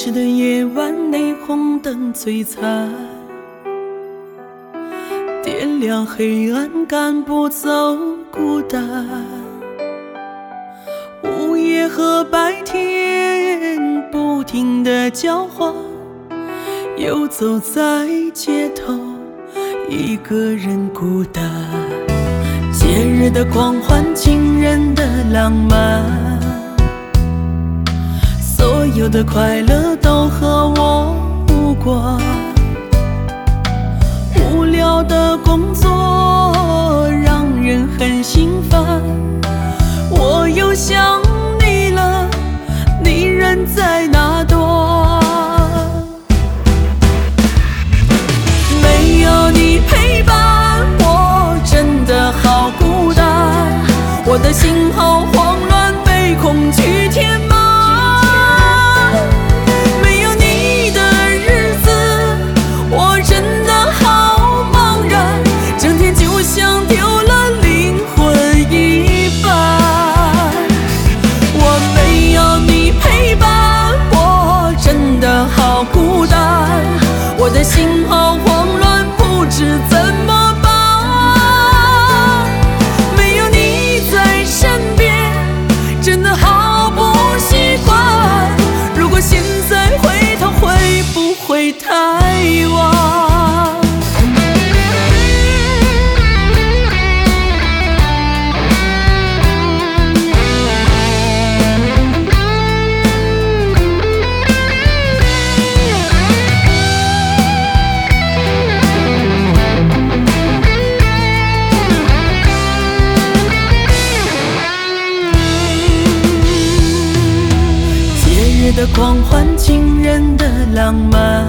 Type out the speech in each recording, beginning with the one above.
市的夜晚，霓虹灯璀璨，点亮黑暗，赶不走孤单。午夜和白天不停地交换，游走在街头，一个人孤单。节日的狂欢，情人的浪漫，所有的快乐都和我无关。无聊的工作让人很心烦，我又想你了，你人在哪端？没有你陪伴，我真的好孤单，我的心好慌乱，被恐惧填满。没有你的日子，我真的好茫然，整天就像丢了灵魂一般。我没有你陪伴，我真的好孤单，我的心好慌乱，不知怎么办。没有你在身边，真的好不习惯。如果现在回头，会不会太晚？节日的狂欢，情人的浪漫，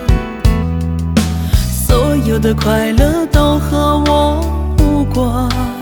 所有的快乐都和我无关。